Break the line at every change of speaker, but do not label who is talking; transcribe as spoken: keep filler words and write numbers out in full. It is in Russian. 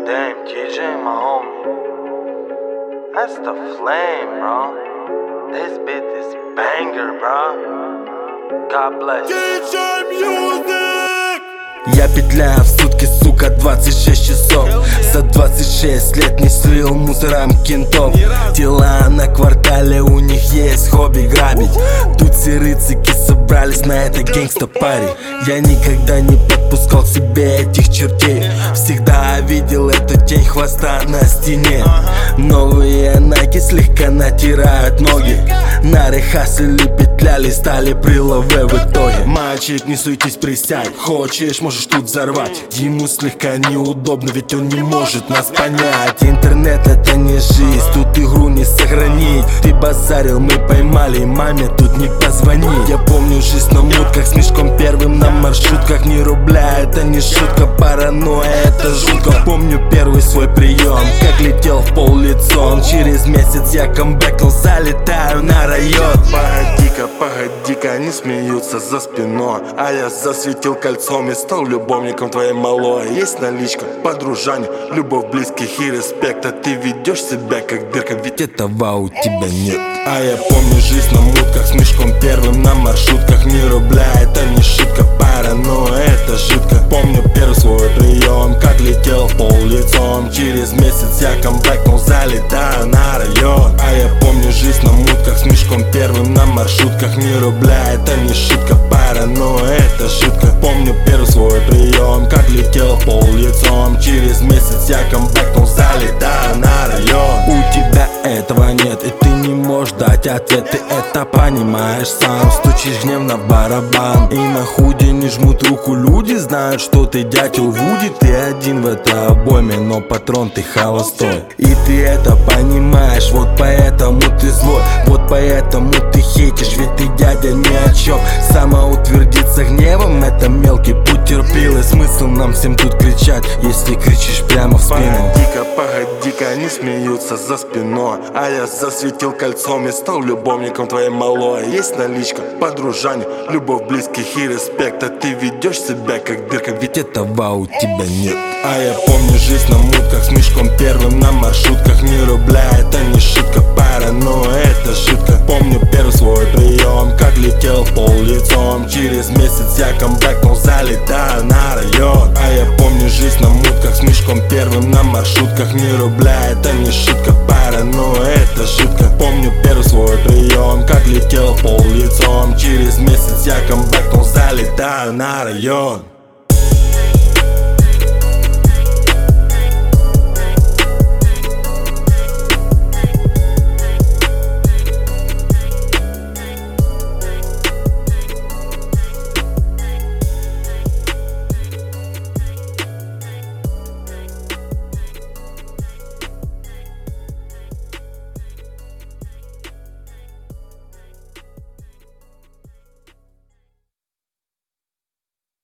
Damn, T J, my homie. That's the flame, bro. This bit is banger, bro. God bless.
T J Music!
Я петляю в сутки, сука, двадцать шесть часов. За двадцать шесть лет не слил мусором кентов. Дела на квартале, у них есть хобби грабить. Тут все рыцики собрались на это гангста-пари. Я никогда не подпускал к себе этих чертей. Всегда видел эту тень хвоста на стене. Новые найки слегка натирают ноги. Нары хаслили, петляли, стали приловы в итоге. Мальчик, не суетись, присядь. Хочешь, можешь тут взорвать. Ему слегка неудобно, ведь он не может нас понять. Интернет — это не жизнь, тут игру не сохранить. Ты базарил, мы поймали, маме тут не позвонить. Я помню жизнь на мутках с мешком первым на маршрутках. Ни рубля, это не шутка, паранойя, это жутко. Помню первый свой прием, как летел в пол лицом. Через месяц я камбэкнул, залетаю на район. Погоди-ка, погоди-ка, они смеются за спиной, а я засветил кольцом и стал любовником твоей малой. Есть наличка, подружане, любовь близких и респект. А ты ведешь себя как дырка, ведь этого у тебя нет. А я помню жизнь на мутках с мешком первым на маршрутках. Ни рубля, это не шутка, паранойя, это жутко. Помню первый свой прием, как летел в пол лицом. Через месяц я камбэкнул, залетаю на район. А я помню жизнь на мутках с мешком первым на маршрутках. Ни рубля, это не шутка, паранойя, это жутко. Помню первый свой прием, как летел в пол лицом. Через месяц я камбэкнул, залетаю на район. У тебя этого нет, и ты не можешь дать ответ. Ты это понимаешь сам, стучишь гневно в барабан. И на худе не жмут руку люди, знают, что ты дятел Вуди. Ты один в этой обойме, но патрон ты холостой. И ты это понимаешь, вот поэтому ты злой. Вот поэтому ты хейтишь, ведь ты дядя ни о чем. Самоутвердиться гневом — это мелкий путь терпилы. Смысл нам всем тут кричать, если кричишь прямо в спину. Погоди-ка, погоди-ка, они смеются за спиной, а я засветил кольцом и стал любовником твоей малой. Есть наличка, подружане, любовь близких и респект. А ты ведешь себя как дырка, ведь этого у тебя нет. А я помню жизнь на мутках с мешком первым на маршрутках. Ни рубля, это не шутка, паранойя, это жутко. Помню первый свой прием, как летел в пол лицом. Через месяц я камбэкнул, залетаю на район. А я помню жизнь на мутках с мешком первым на маршрутках. Ни рубля, это не шутка, паранойя, это жутко. Помню первый свой прием, как летел в пол лицом. Через месяц я камбэкнул, залетаю на район.